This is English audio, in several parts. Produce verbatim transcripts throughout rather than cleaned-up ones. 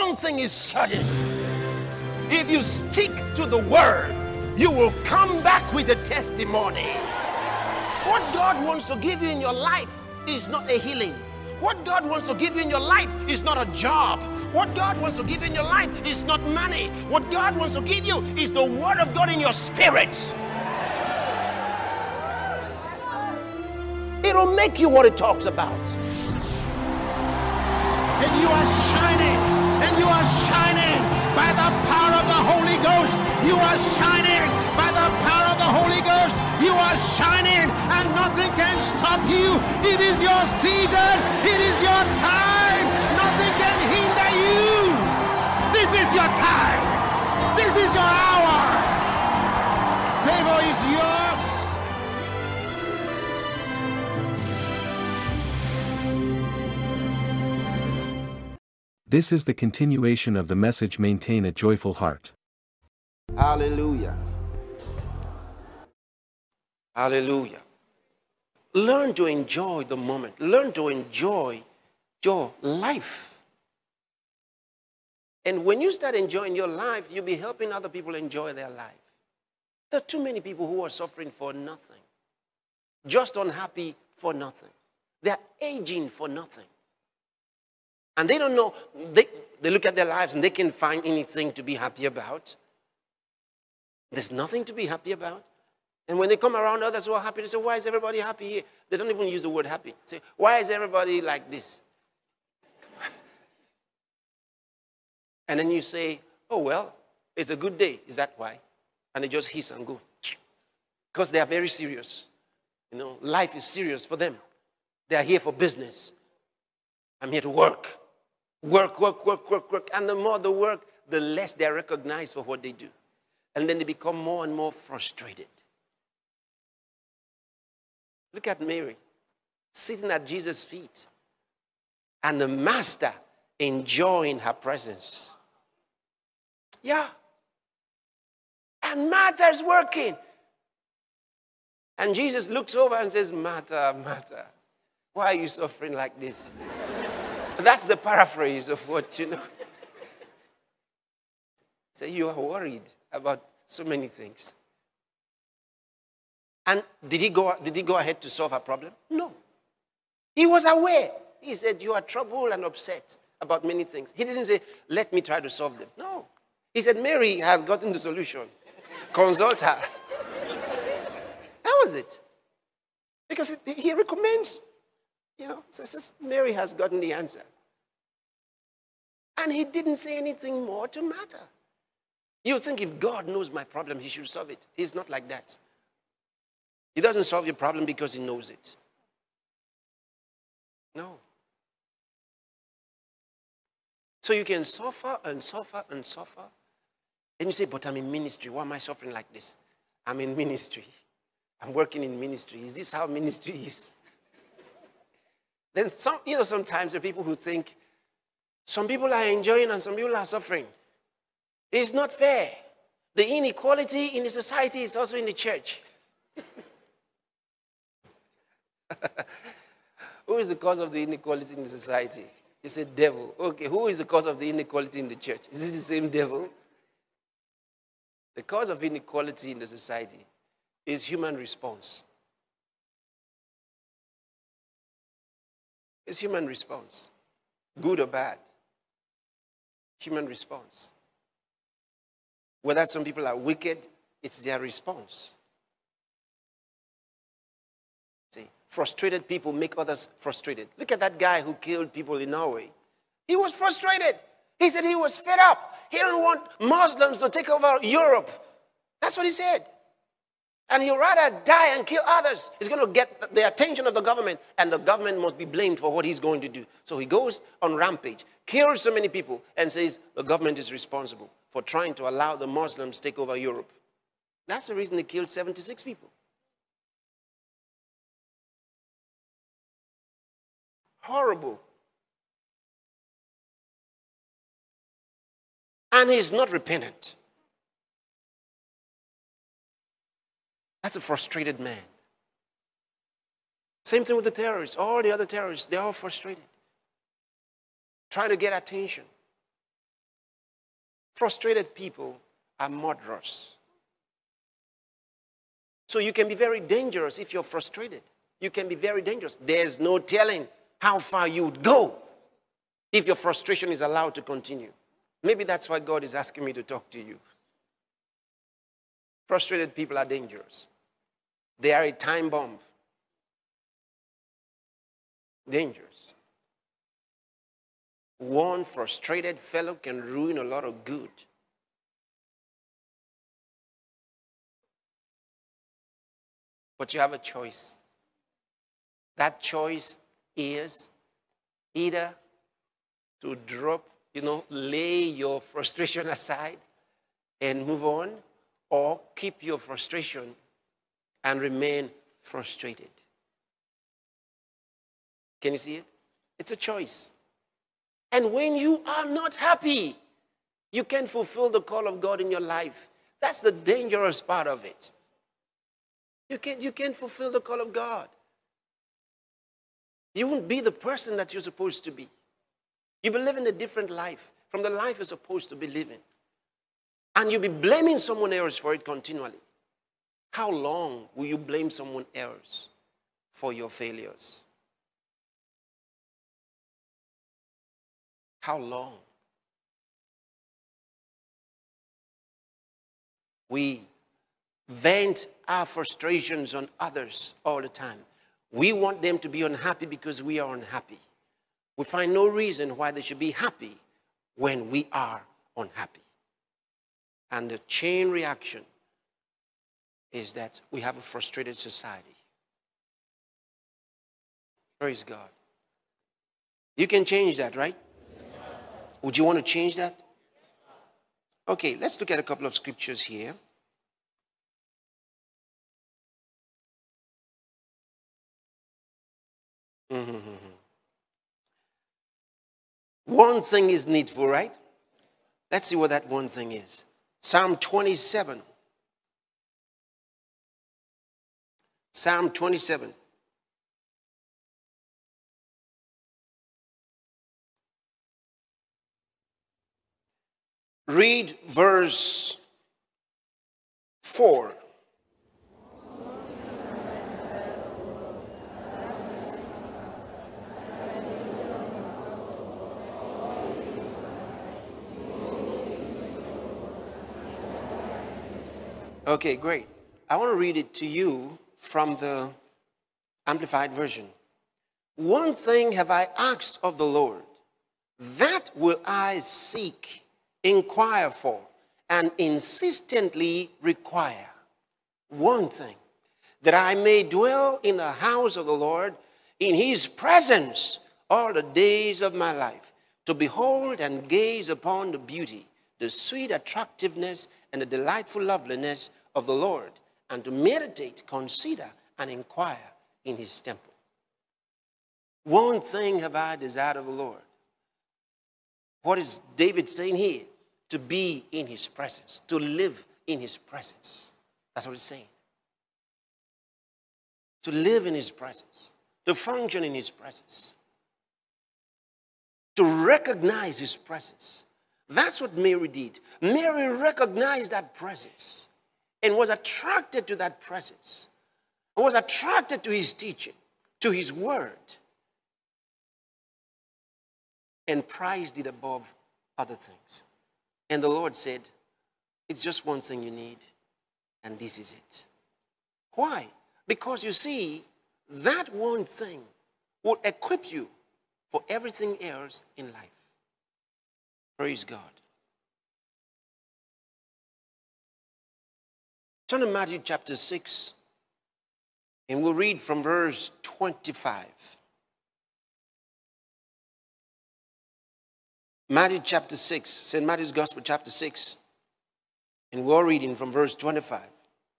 one thing is certain. If you stick to the word, you will come back with a testimony. What God wants to give you in your life is not a healing. What God wants to give you in your life is not a job. What God wants to give you in your life is not money. What God wants to give you is the word of God in your spirit. It'll make you what it talks about. And you are shining, and you are shining by the power of the Holy Ghost. You are shining by the power of the Holy Ghost. You are shining, and nothing can stop you. It is your season. It is your time. Nothing can hinder you. This is your time. This is your hour. Favor is yours. This is the continuation of the message Maintain a Joyful Heart. Hallelujah. Hallelujah. Learn to enjoy the moment. Learn to enjoy your life. And when you start enjoying your life, you'll be helping other people enjoy their life. There are too many people who are suffering for nothing. Just unhappy for nothing. They are aging for nothing. And they don't know, they, they look at their lives and they can't find anything to be happy about. There's nothing to be happy about. And when they come around others who are happy, they say, why is everybody happy here? They don't even use the word happy. They say, why is everybody like this? And then you say, oh, well, it's a good day. Is that why? And they just hiss and go. Because they are very serious. You know, life is serious for them. They are here for business. I'm here to work. Work, work, work, work, work. And the more they work, the less they are recognized for what they do. And then they become more and more frustrated. Look at Mary, sitting at Jesus' feet. And the master enjoying her presence. Yeah. And Martha's working. And Jesus looks over and says, Martha, Martha, why are you suffering like this? That's the paraphrase of what, you know. So you are worried about so many things. And did he go, did he go ahead to solve her problem? No. He was aware. He said, you are troubled and upset about many things. He didn't say, let me try to solve them. No. He said, Mary has gotten the solution. Consult her. That was it. Because it, he recommends, you know, says Mary has gotten the answer. And he didn't say anything more to matter. You think if God knows my problem, he should solve it. He's not like that. He doesn't solve your problem because he knows it. No. So you can suffer and suffer and suffer. And you say, but I'm in ministry. Why am I suffering like this? I'm in ministry. I'm working in ministry. Is this how ministry is? Then some, you know, sometimes there are people who think some people are enjoying and some people are suffering. It's not fair. The inequality in the society is also in the church. Who is the cause of the inequality in the society? It's a devil. Okay, who is the cause of the inequality in the church? Is it the same devil? The cause of inequality in the society is human response. It's human response. Good or bad. Human response. Whether some people are wicked, it's their response. See, frustrated people make others frustrated. Look at that guy who killed people in Norway. He was frustrated. He said he was fed up. He didn't want Muslims to take over Europe. That's what he said. And he'd rather die and kill others. He's going to get the attention of the government, and the government must be blamed for what he's going to do. So he goes on rampage, kills so many people, and says the government is responsible for trying to allow the Muslims to take over Europe. That's the reason they killed seventy-six people. Horrible. And he's not repentant. That's a frustrated man. Same thing with the terrorists. All the other terrorists, they're all frustrated. Trying to get attention. Frustrated people are murderers. So you can be very dangerous if you're frustrated. You can be very dangerous. There's no telling how far you would go if your frustration is allowed to continue. Maybe that's why God is asking me to talk to you. Frustrated people are dangerous. They are a time bomb. Dangerous. One frustrated fellow can ruin a lot of good. But you have a choice. That choice is either to drop, you know, lay your frustration aside and move on, or keep your frustration and remain frustrated. Can you see it? It's a choice. And when you are not happy, you can't fulfill the call of God in your life. That's the dangerous part of it. You can't, you can't fulfill the call of God. You won't be the person that you're supposed to be. You'll be living a different life from the life you're supposed to be living. And you'll be blaming someone else for it continually. How long will you blame someone else for your failures? How long? We vent our frustrations on others all the time. We want them to be unhappy because we are unhappy. We find no reason why they should be happy when we are unhappy. And the chain reaction is that we have a frustrated society. Praise God. You can change that, right? Would you want to change that? Okay, let's look at a couple of scriptures here. Mm-hmm. One thing is needful, right? Let's see what that one thing is. Psalm twenty-seven. Psalm twenty-seven. Read verse four. Okay, great. I want to read it to you from the Amplified Version. One thing have I asked of the Lord, that will I seek, inquire for, and insistently require. One thing, that I may dwell in the house of the Lord, in his presence, all the days of my life, to behold and gaze upon the beauty, the sweet attractiveness, and the delightful loveliness of the Lord, and to meditate, consider, and inquire in his temple. One thing have I desired of the Lord. What is David saying here? To be in his presence, to live in his presence. That's what he's saying. To live in his presence, to function in his presence, to recognize his presence. That's what Mary did. Mary recognized that presence and was attracted to that presence, and was attracted to his teaching, to his word, and prized it above other things. And the Lord said, it's just one thing you need, and this is it. Why? Because you see, that one thing will equip you for everything else in life. Praise God. Turn to Matthew chapter six, and we'll read from verse twenty-five. Matthew chapter six, Saint Matthew's Gospel chapter six, and we're reading from verse twenty-five.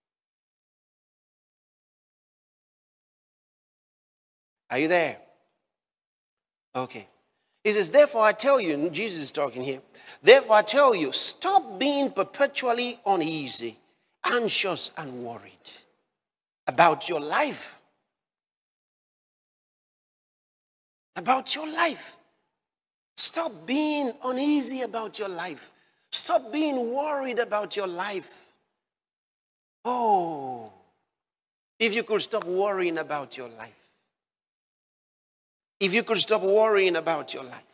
Are you there? Okay. He says, therefore I tell you, and Jesus is talking here, therefore I tell you, stop being perpetually uneasy, anxious and worried about your life. About your life. Stop being uneasy about your life. Stop being worried about your life. Oh, if you could stop worrying about your life. If you could stop worrying about your life.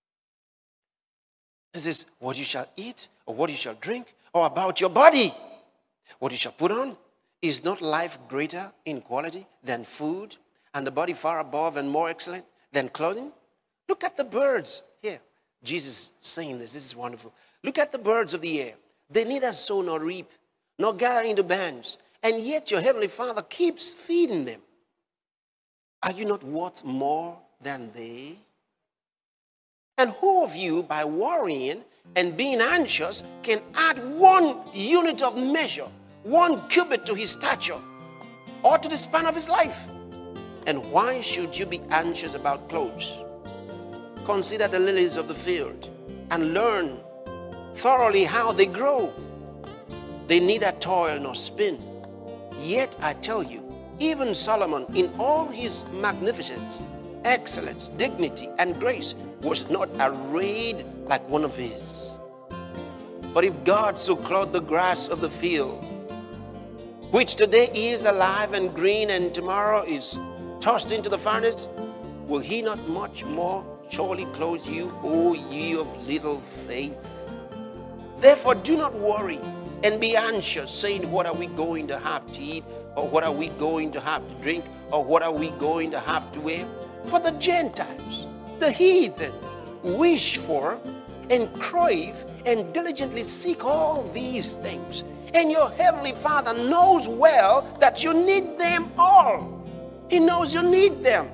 This is what you shall eat, or what you shall drink, or about your body. What you shall put on. Is not life greater in quality than food, and the body far above and more excellent than clothing? Look at the birds here. Jesus saying this. This is wonderful. Look at the birds of the air. They neither sow nor reap, nor gather into bands, and yet your heavenly Father keeps feeding them. Are you not worth more than they? And who of you, by worrying and being anxious, can add one unit of measure, one cubit to his stature, or to the span of his life? And why should you be anxious about clothes? Consider the lilies of the field, and learn thoroughly how they grow. They neither toil nor spin. Yet I tell you, even Solomon in all his magnificence, excellence, dignity, and grace was not arrayed like one of his. But if God so clothed the grass of the field, which today is alive and green and tomorrow is tossed into the furnace, will he not much more surely clothe you, O ye of little faith? Therefore do not worry and be anxious, saying, what are we going to have to eat? Or what are we going to have to drink? Or what are we going to have to wear? For the Gentiles, the heathen, wish for and crave and diligently seek all these things. And your heavenly Father knows well that you need them all. He knows you need them.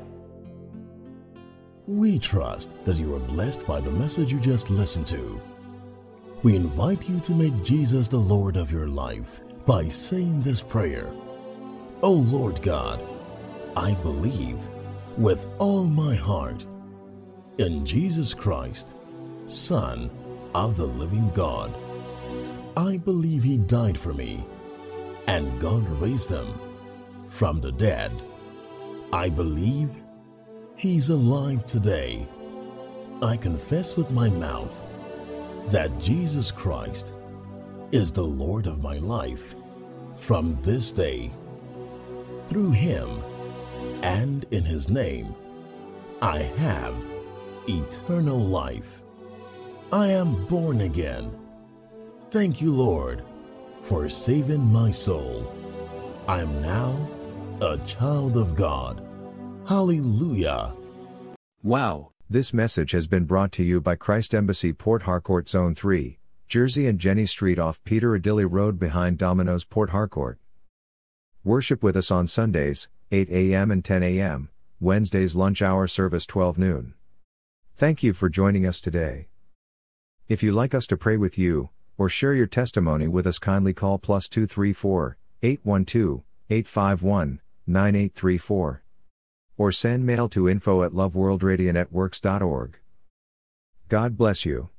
We trust that you are blessed by the message you just listened to. We invite you to make Jesus the Lord of your life by saying this prayer. O Lord God, I believe with all my heart in Jesus Christ, Son of the living God. I believe he died for me, and God raised him from the dead. I believe he's alive today. I confess with my mouth that Jesus Christ is the Lord of my life from this day. Through him and in his name, I have eternal life. I am born again. Thank you, Lord, for saving my soul. I am now a child of God. Hallelujah. Wow. This message has been brought to you by Christ Embassy Port Harcourt Zone three, Jersey and Jenny Street off Peter Adilli Road behind Domino's Port Harcourt. Worship with us on Sundays, eight a m and ten a m, Wednesdays lunch hour service twelve noon. Thank you for joining us today. If you like us to pray with you, or share your testimony with us, kindly call plus two three four, eight one two, eight five one, nine eight three four. Or send mail to info at loveworldradionetworks dot org. God bless you.